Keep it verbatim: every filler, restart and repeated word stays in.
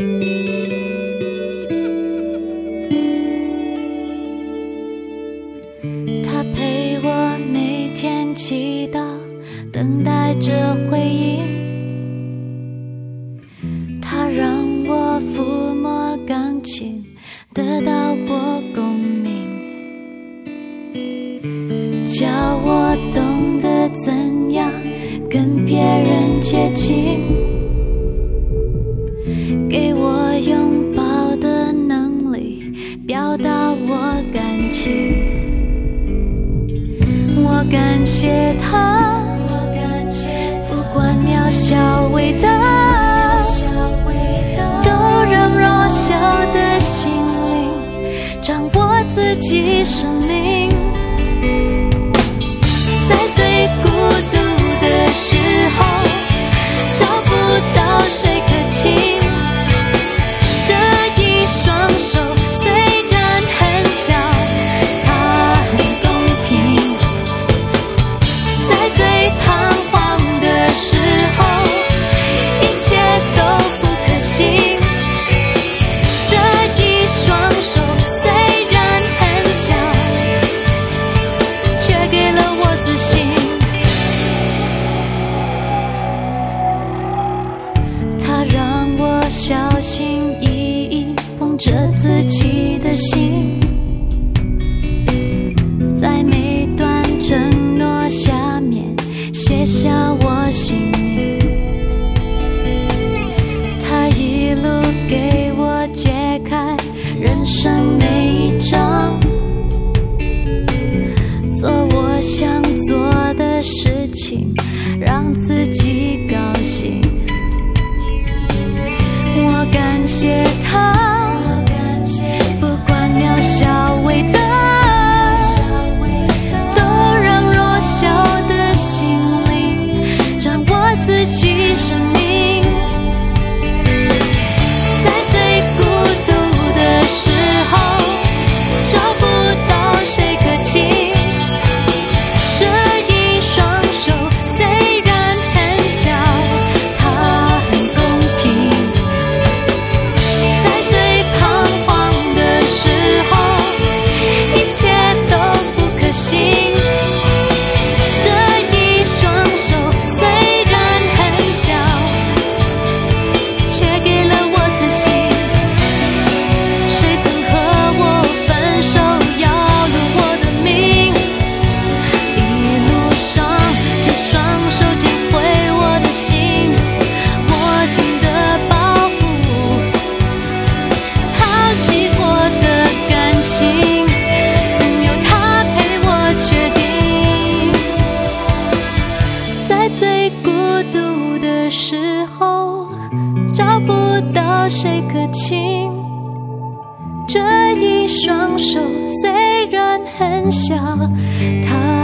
他陪我每天祈祷，等待着回应。他让我抚摸钢琴，得到过共鸣，教我懂得怎样跟别人接近，给我拥抱的能力，表达我感情。我感谢他，不管渺小伟大，都让弱小的心灵掌握自己生命。在最孤独的时候，找不到谁可亲，这一双手虽然很小，它很公平。在最彷徨的时候，一切都不可行，这一双手虽然很小，却给了我自信。它让我小心翼翼捧着自己的心，在每段承诺下面写下我姓名。他一路给我解开人生每一章，做我想做的事情，让自己高兴。我感谢他，不管渺小伟大，都让弱小的心灵掌握自己生命。在最孤独的时候，找不到谁可亲，这一双手虽然很小，它很公平。在最彷徨的时候，一切都不可行，这一双手虽然很小，却给了我自信。谁曾和我分手，要了我的命，一路上这双手捡回我的心，握紧的保护抛弃过的感情，总有他陪我决定。在最孤独的时候，找不到谁可亲，这一双手虽然很小，它